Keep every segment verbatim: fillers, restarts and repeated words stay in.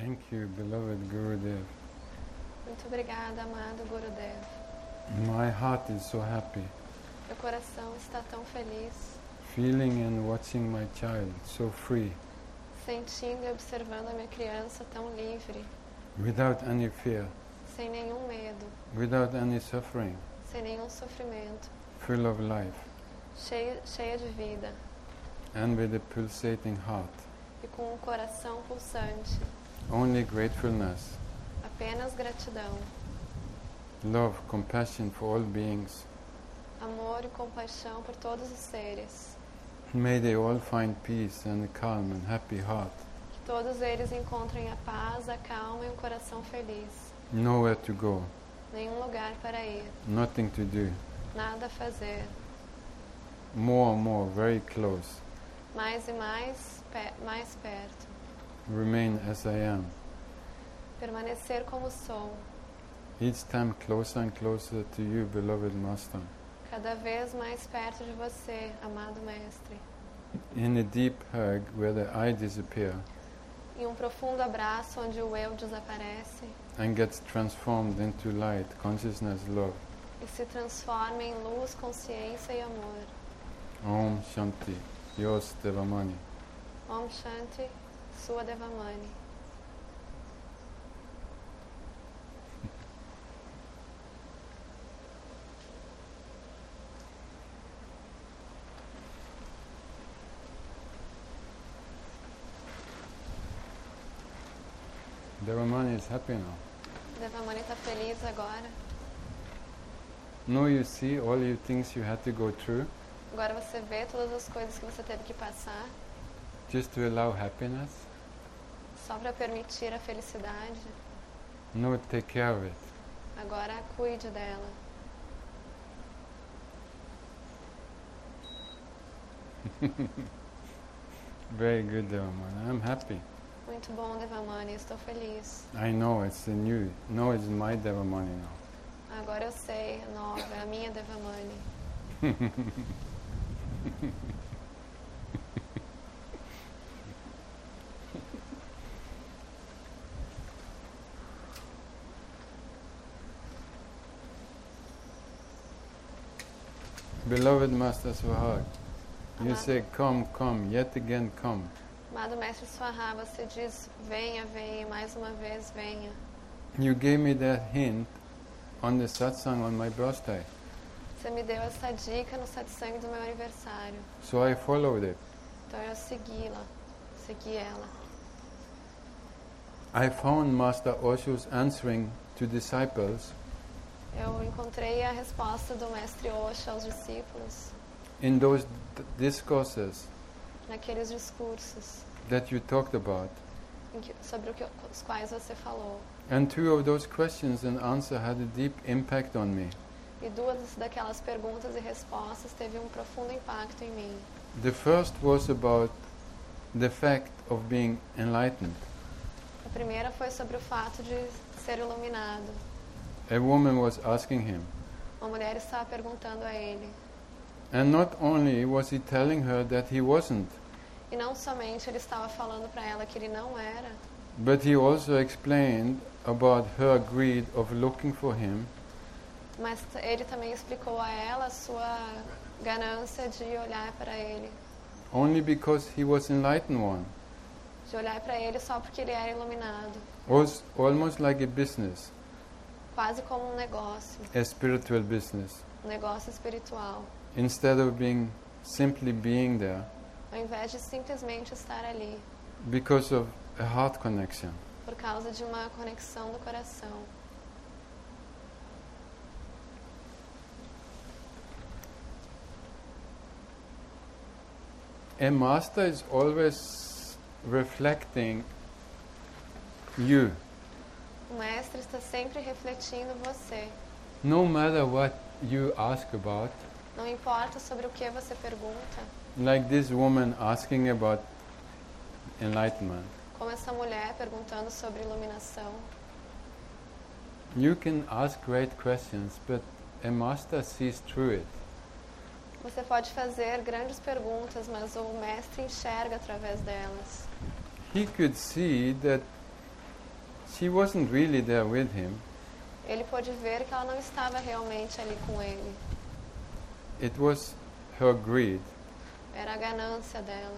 Thank you, beloved Gurudev. Muito obrigada, amado Gurudev. My heart is so happy, Meu coração está tão feliz, feeling and watching my child so free, sentindo e observando a minha criança tão livre, without any fear, sem nenhum medo, without any suffering, sem nenhum sofrimento, full of life, cheia, cheia de vida and with a pulsating heart. e com um coração pulsante. Only gratefulness, Apenas gratidão, love, compassion for all beings. amor e compaixão por todos os seres. May they all find peace and a calm and happy heart. Que todos eles encontrem a paz, a calma e um coração feliz. Nowhere to go, Nenhum lugar para ir, nothing to do. nada a fazer. More and more, very close. Mais e mais, pe- mais perto. Remain as I am. Permanecer como sou. Each time closer and closer to you, beloved Master. Cada vez mais perto de você, amado Mestre. In a deep hug where the I disappear Em um profundo abraço onde o eu desaparece and gets transformed into light, consciousness, love. e se transforma em luz, consciência e amor. Om Shanti. Yours Devamani. Om Shanti, sua Devamani. Devamani is happy now. Devamani está feliz agora. Now you see all you things you had to go through Agora você vê todas as coisas que você teve que passar just to allow happiness. só para permitir a felicidade. Now take care of it. Agora cuide dela. Very good, Devamani. I'm happy. Muito bom, Devamani, estou feliz. I know it's a new. No, it's my Devamani now. Agora eu sei, nova, é a minha Devamani. Beloved Master Swahag, you Amado. say, come, come, yet again come. Amado Mestre Swaha, você diz, venha, venha, mais uma vez, venha. You gave me that hint on the satsang on my birthday, Você me deu essa dica no satsang do meu aniversário. so I followed it. Então eu segui-la, segui ela. I found Master Osho's answering to disciples Eu encontrei a resposta do Mestre Osho aos discípulos in those d- discourses naqueles discursos that you talked about. em que, sobre o que, os quais você falou. And two of those questions and answer had a deep impact on me. E duas daquelas perguntas e respostas teve um profundo impacto em mim. The first was about the fact of being enlightened. A primeira foi sobre o fato de ser iluminado. A woman was asking him, Uma mulher estava perguntando a ele. and not only was he telling her that he wasn't, E não somente ele estava falando para ela que ele não era, but he also explained about her greed of looking for him mas t- ele também explicou a ela a sua ganância de olhar para ele. only because he was enlightened one. De olhar para ele só porque ele era iluminado. Was almost like a business, Quase como um negócio, a spiritual business, um negócio espiritual. instead of being simply being there Ao invés de simplesmente estar ali, because of a heart connection. por causa de uma conexão do coração. A master is always reflecting you, O mestre está sempre refletindo você. no matter what you ask about. Não importa sobre o que você pergunta, Like this woman asking about enlightenment. como essa mulher perguntando sobre iluminação. You can ask great questions, but a master sees through it. Você pode fazer grandes perguntas, mas o mestre enxerga através delas. He could see that she wasn't really there with him. ele pôde ver que ela não estava realmente ali com ele. It was her greed. Era a ganância dela.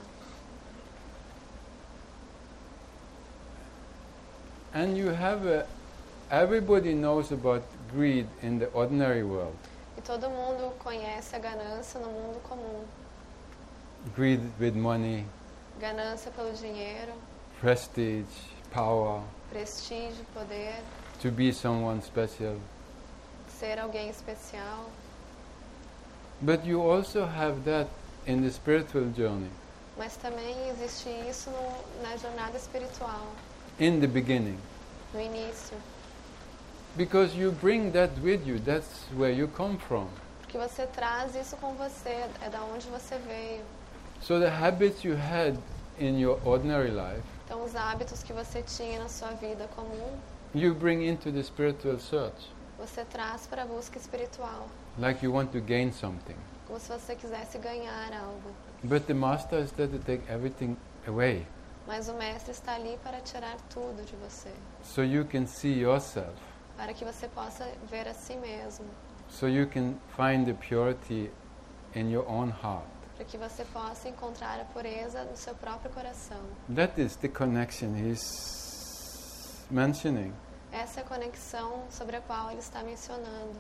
And you have a, everybody knows about greed in the ordinary world. E todo mundo conhece a ganância no mundo comum. Greed with money, Ganância pelo dinheiro, prestige, power, prestígio, poder, to be someone special. ser alguém especial. But you also have that in the spiritual journey, Mas também existe isso no, na jornada espiritual, in the beginning. no início. Because you bring that with you, that's where you come from. Porque você traz isso com você, é da onde você veio. So the habits you had in your ordinary life, Então os hábitos que você tinha na sua vida comum, you bring into the spiritual search, você traz para a busca espiritual. like you want to gain something. Como se você quisesse ganhar algo. But the master is there to take everything away, Mas o mestre está ali para tirar tudo de você. so you can see yourself, Para que você possa ver a si mesmo. so you can find the purity in your own heart. Para que você possa encontrar a pureza no seu próprio coração. That is the connection he's mentioning. Essa é a conexão sobre a qual ele está mencionando.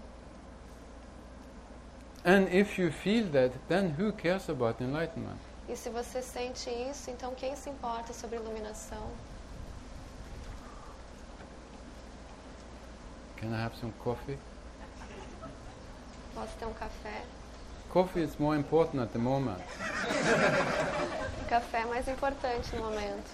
And if you feel that, then who cares about enlightenment? E se você sente isso, então quem se importa sobre iluminação? Can I have some coffee? Posso ter um café? Coffee is more important at the moment. O café é mais importante no momento.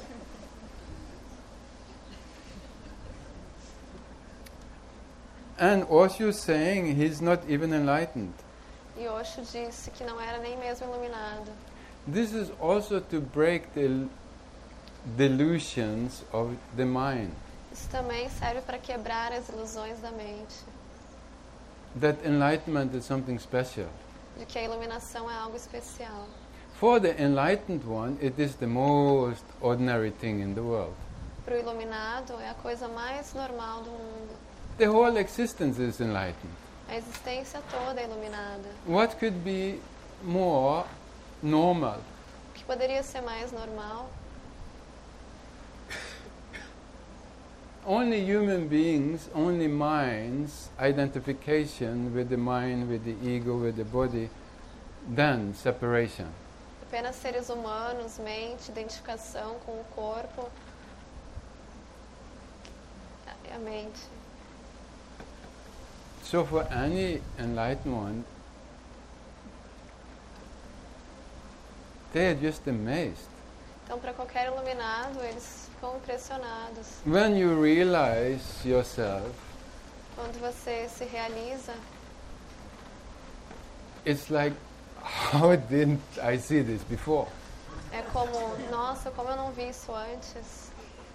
And Osho saying he's not even enlightened. E Osho disse que não era nem mesmo iluminado. This is also to break the il- delusions of the mind. Isso também serve para quebrar as ilusões da mente. That enlightenment is something special. De que a iluminação é algo especial. For the enlightened one, it is the most ordinary thing in the world. Para o iluminado é a coisa mais normal do mundo. The whole existence is enlightened. A existência toda é iluminada. What could be more normal? O que poderia ser mais normal? Only human beings, only minds, identification with the mind, with the ego, with the body, then separation. Apenas seres humanos, mente, identificação com o corpo e a mente. So for any enlightened one, they are just amazed. Então, para qualquer iluminado, eles ficam impressionados. When you realize yourself, Quando você se realiza, it's like, how didn't I see this before? é como, nossa, como eu não vi isso antes.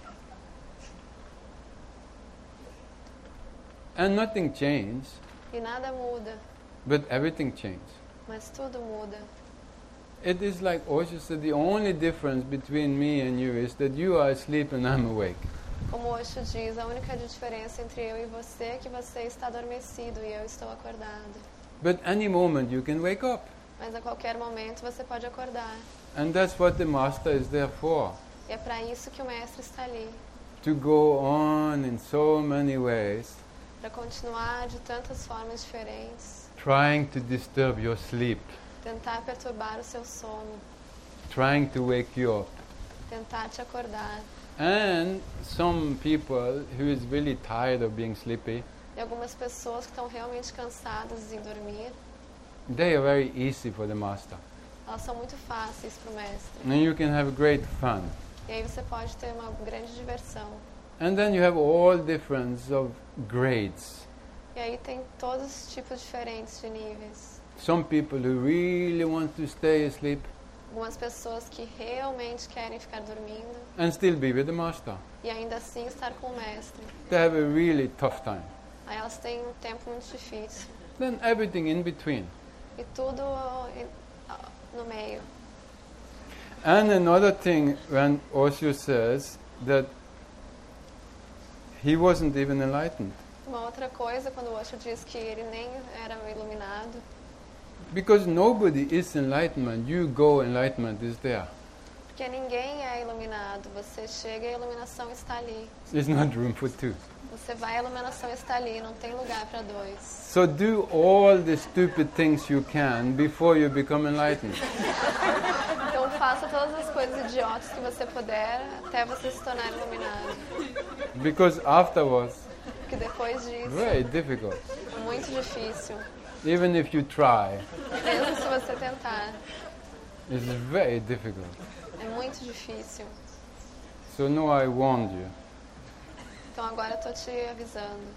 And nothing changed, E nada muda, but everything changed. mas tudo muda. It is like Osho said, the only difference between me and you is that you are asleep and I'm awake. Como Osho diz, a única diferença entre eu e você é que você está adormecido e eu estou acordado. But any moment you can wake up. Mas a qualquer momento você pode acordar. And that's what the master is there for. E é para isso que o mestre está ali. To go on in so many ways, Para continuar de tantas formas diferentes. trying to disturb your sleep, Tentar perturbar o seu sono. trying to wake you up. Tentar te acordar. And some people who is really tired of being sleepy, E algumas pessoas que estão realmente cansadas de dormir, they are very easy for the master. elas são muito fáceis para o mestre. And you can have great fun. E aí você pode ter uma grande diversão. And then you have all difference of grades. E aí tem todos os tipos diferentes de níveis. Some people who really want to stay asleep Algumas pessoas que realmente querem ficar dormindo and still be with the master. e ainda assim estar com o mestre. They have a really tough time. Aí elas têm um tempo muito difícil. Then everything in between. E tudo em- no meio. And another thing, when Osho says that he wasn't even enlightened. Uma outra coisa, quando o Osho diz que ele nem era iluminado, Because nobody is enlightenment. You go, enlightenment is there. porque ninguém é iluminado. Você chega e a iluminação está ali. There's not room for two. Você vai, a iluminação está ali, não tem lugar para dois. So do all the stupid things you can before you become enlightened. Então faça todas as coisas idiotas que você puder até você se tornar iluminado. Because afterwards, Porque depois disso very difficult. é muito difícil. Even if you try, Mesmo se você tentar, it's very difficult. é muito difícil. So now I warned you. Então agora eu tô te avisando.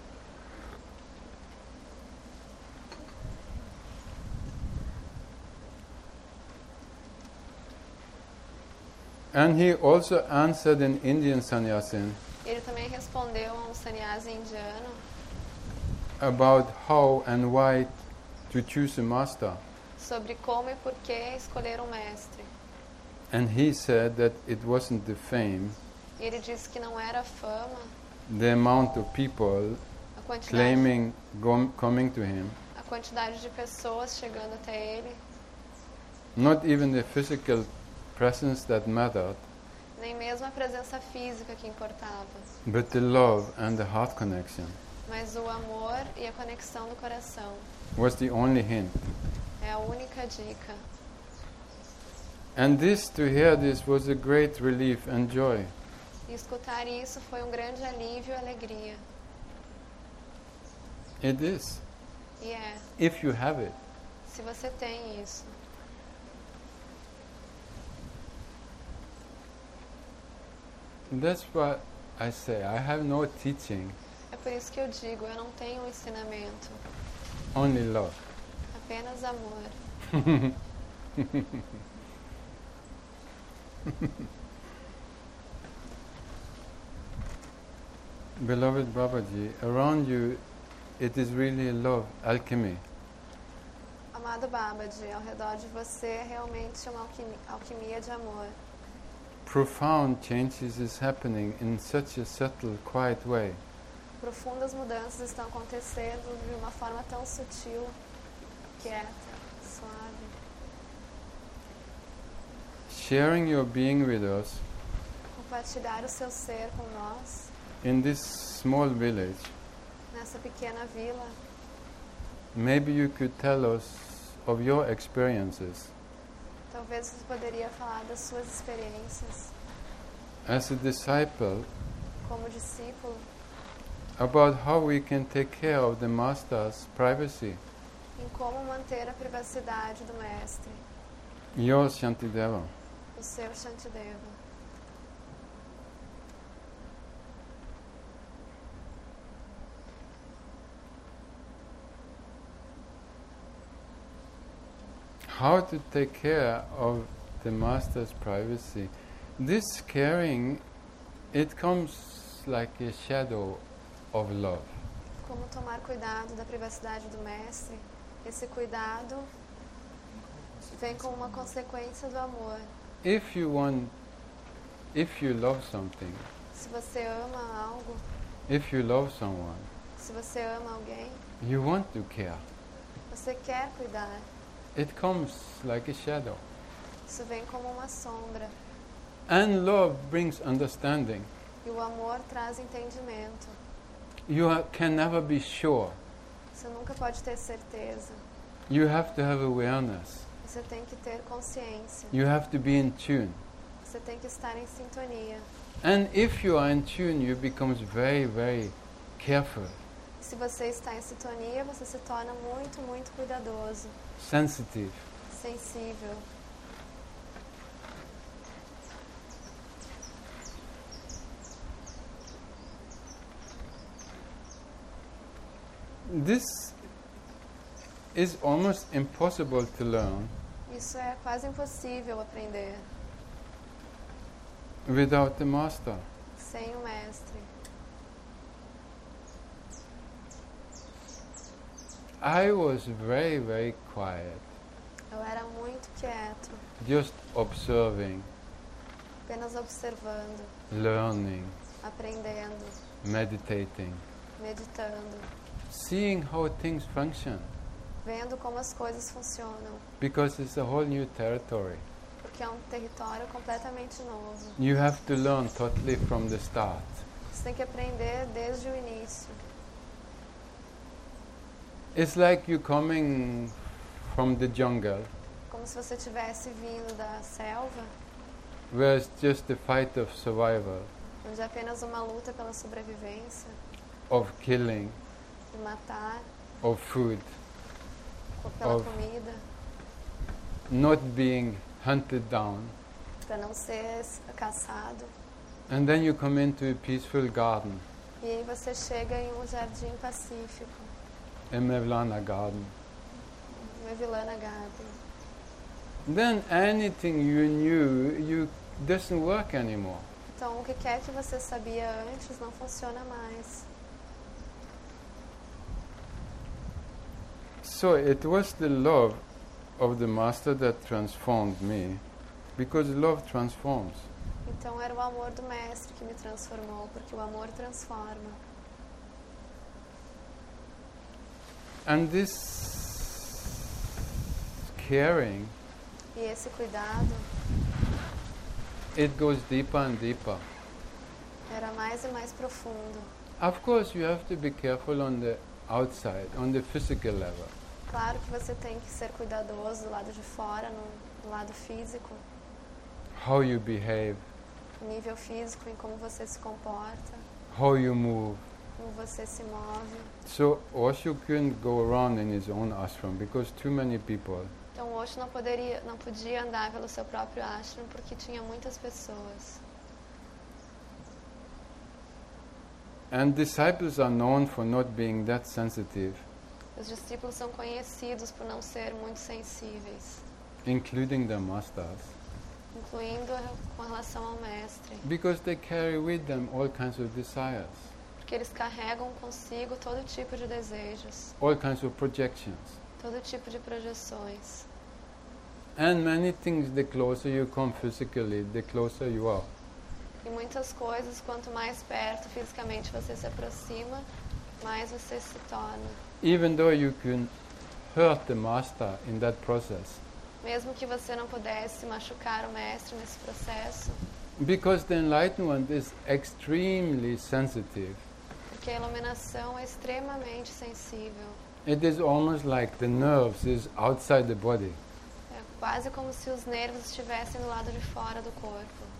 And he also answered an Indian sannyasin Ele também respondeu a um sannyasi indiano about how and why to choose a master. sobre como e por que escolher um mestre. And he said that it wasn't the fame, E ele disse que não era a fama, the amount of people a quantidade, claiming gom- coming to him, a quantidade de pessoas chegando até ele, not even the physical presence that mattered, nem mesmo a presença física que importava, but the love and the heart connection mas o amor e a conexão do coração. was the only hint. É a única dica. And this, to hear this, was a great relief and joy. E escutar isso foi um grande alívio e alegria. It is, E é, if you have it. se você tem isso. That's what I say. I have no teaching, É por isso que eu digo, eu não tenho um ensinamento, only love. apenas amor. Beloved Babaji, around you it is really love, alchemy. Amado Babaji, ao redor de você é realmente uma alquimia, alquimia de amor. Profound changes is happening in such a subtle, quiet way. Profundas mudanças estão acontecendo de uma forma tão sutil, quieta, suave. Sharing your being with us Compartilhar o seu ser com nós, in this small village, nessa pequena vila. maybe you could tell us of your experiences Talvez você poderia falar das suas experiências as a disciple como discípulo, about how we can take care of the Master's privacy. em como manter a privacidade do Mestre, Your Shantideva. o seu Shantideva. How to take care of the Master's privacy. This caring, it comes like a shadow of love. Como tomar cuidado da privacidade do Mestre. Esse cuidado vem como uma consequência do amor. If you want, if you love something, Se você ama algo, if you love someone, se você ama alguém, you want to care. você quer cuidar. It comes like a shadow. Isso vem como uma sombra. And love brings understanding. E o amor traz entendimento. You ha- can never be sure. Você nunca pode ter certeza. You have to have awareness. Você tem que ter consciência. You have to be in tune. Você tem que estar em sintonia. And if you are in tune, you become very, very careful, Se você está em sintonia, você se torna muito, muito cuidadoso, sensitive. sensível. This is almost impossible to learn Isso é quase impossível aprender without the Master. sem o Mestre. I was very, very quiet, Eu era muito quieto, just observing, apenas observando, learning, aprendendo, meditating, meditando, seeing how things function, vendo como as coisas funcionam, because it's a whole new territory. porque é um território completamente novo. You have to learn totally from the start. Você tem que aprender desde o início. It's like you coming from the jungle, Como se você tivesse vindo da selva, where it's just a fight of survival, onde é apenas uma luta pela sobrevivência, of killing, de matar, of food, co- pela Of- comida, not being hunted down. para não ser s- caçado. And then you come into a peaceful garden, E aí você chega em um jardim pacífico, a Mevlana garden. uma vilana garden. Then anything you knew, you doesn't work anymore. Então, o que quer que você sabia antes não funciona mais. So it was the love of the Master that transformed me, because love transforms. Então, era o amor do Mestre que me transformou, porque o amor transforma. And this caring, E esse cuidado it goes deeper and deeper. era mais e mais profundo. Of course, you have to be careful on the outside, on the physical level. Claro que você tem que ser cuidadoso do lado de fora, no, do lado físico, How you behave, no nível físico, em como você se comporta, how you move. como você se move. So Osho couldn't go around in his own ashram because too many people. Então, Osho não poderia, não podia andar pelo seu próprio ashram porque tinha muitas pessoas. And disciples are known for not being that sensitive, Os discípulos são conhecidos por não ser muito sensíveis, including the masters, incluindo a- com relação ao mestre, because they carry with them all kinds of desires, porque eles carregam consigo todo tipo de desejos, all kinds of projections. todo tipo de projeções. And many things, the closer you come physically, the closer you are. E muitas coisas, quanto mais perto fisicamente você se aproxima, mais você se torna. Even though you can hurt the master in that process, Mesmo que você não pudesse machucar o mestre nesse processo, because the enlightenment is extremely sensitive. porque a iluminação é extremamente sensível. It is almost like the nerves is outside the body. É quase como se os nervos estivessem do lado de fora do corpo.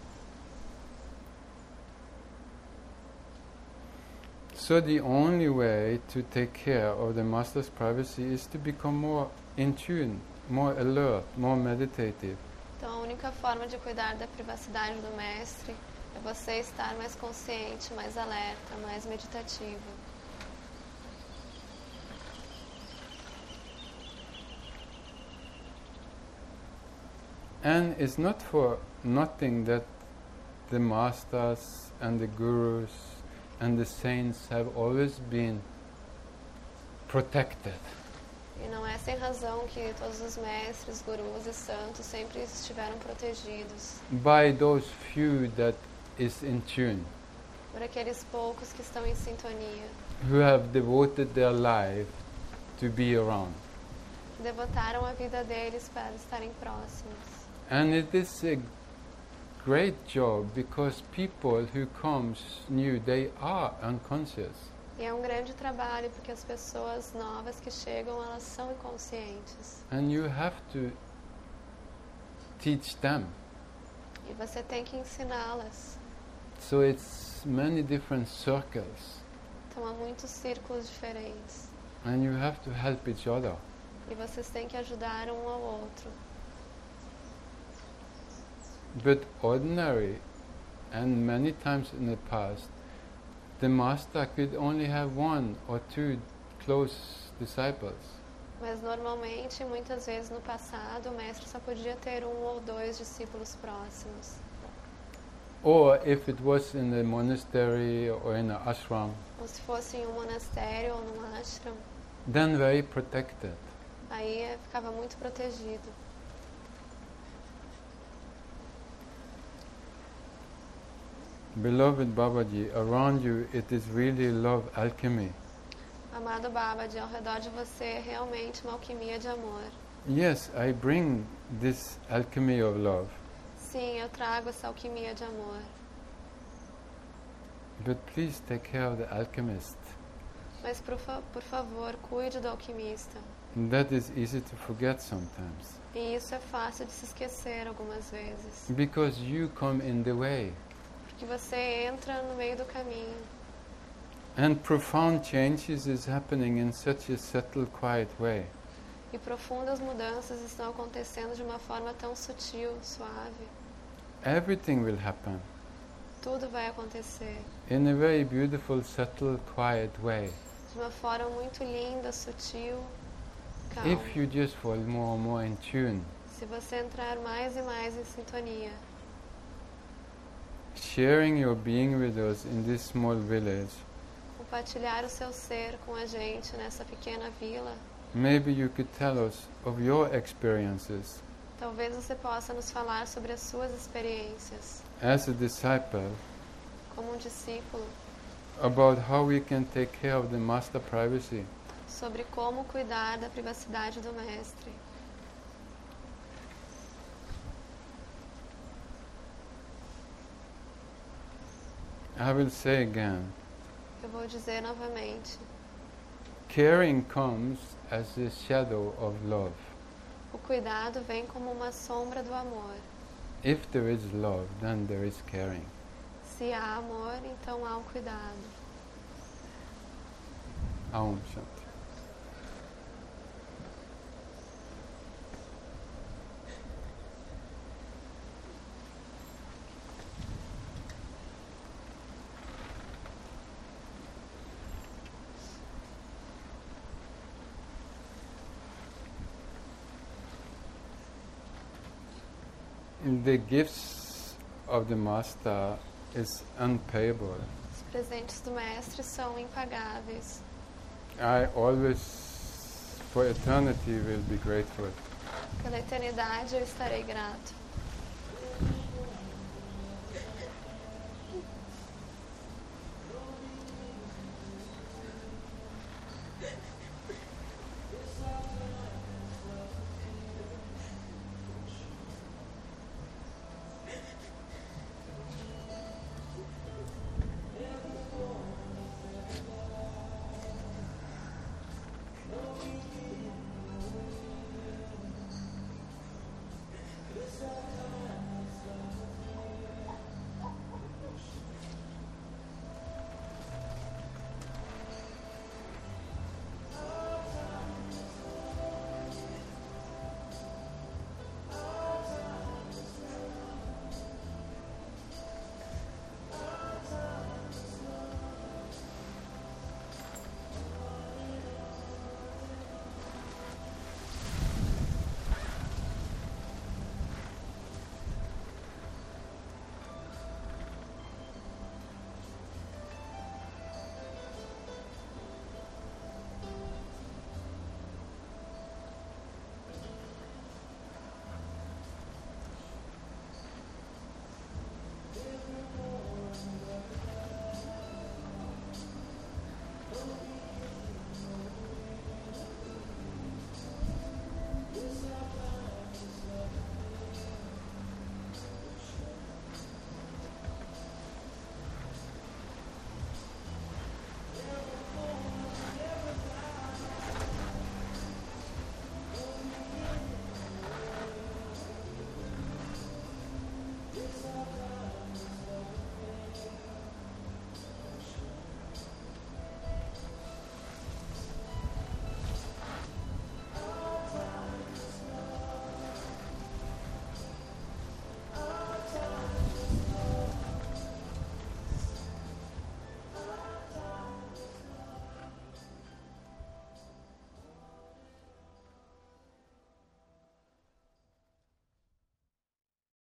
So the only way to take care of the master's privacy is to become more in tune, more alert, more meditative. Então, a única forma de cuidar da privacidade do mestre é você estar mais consciente, mais alerta, mais meditativo. And it's not for nothing that the masters and the gurus and the saints have always been protected. E não é sem razão que todos os mestres, gurus e santos sempre estiveram protegidos By those few that is in tune, por aqueles poucos que estão em sintonia, who have devoted their life to be around. que devotaram a vida deles para estarem próximos. And it is a great job because people who comes new, they are unconscious. E é um grande trabalho porque as pessoas novas que chegam, elas são inconscientes. And you have to teach them. E você tem que ensiná-las. So it's many different circles. Então há muitos círculos diferentes. And you have to help each other. E vocês têm que ajudar um ao outro. But ordinary, and many times in the past, the master could only have one or two close disciples. Mas normalmente, muitas vezes no passado, o mestre só podia ter um ou dois discípulos próximos. Or if it was in a monastery or in an ashram, Ou se fosse em um monastério ou num ashram, then very protected. aí eh, ficava muito protegido. Beloved Babaji, around you it is really love alchemy. Amado Babaji, ao redor de você é realmente uma alquimia de amor. Yes, I bring this alchemy of love. Sim, eu trago essa alquimia de amor. But please take care of the alchemist. Mas por, fa por favor, cuide do alquimista. That is easy to forget sometimes. E isso é fácil de se esquecer algumas vezes. Because you come in the way. Porque você entra no meio do caminho. And profound changes is happening in such a subtle, quiet way. E profundas mudanças estão acontecendo de uma forma tão sutil, suave. Everything will happen. Tudo vai acontecer. In a very beautiful, subtle, quiet way. De uma forma muito linda, sutil, calma. If you just fall more and more in tune. Se você entrar mais e mais em sintonia. Sharing your being with us in this small village. Compartilhar o seu ser com a gente nessa pequena vila. Maybe you could tell us of your experiences. Talvez você possa nos falar sobre as suas experiências. As a disciple. Como um discípulo. About how we can take care of the master privacy. Sobre como cuidar da privacidade do mestre. I will say again. Eu vou dizer novamente. Caring comes as a shadow of love. O cuidado vem como uma sombra do amor. If there is love, then there is caring. Se há amor, então há um cuidado. Aum Shanti. The gifts of the Master is unpayable. Os presentes do mestre são impagáveis. I always, for eternity, will be grateful. Pela eternidade eu estarei grato.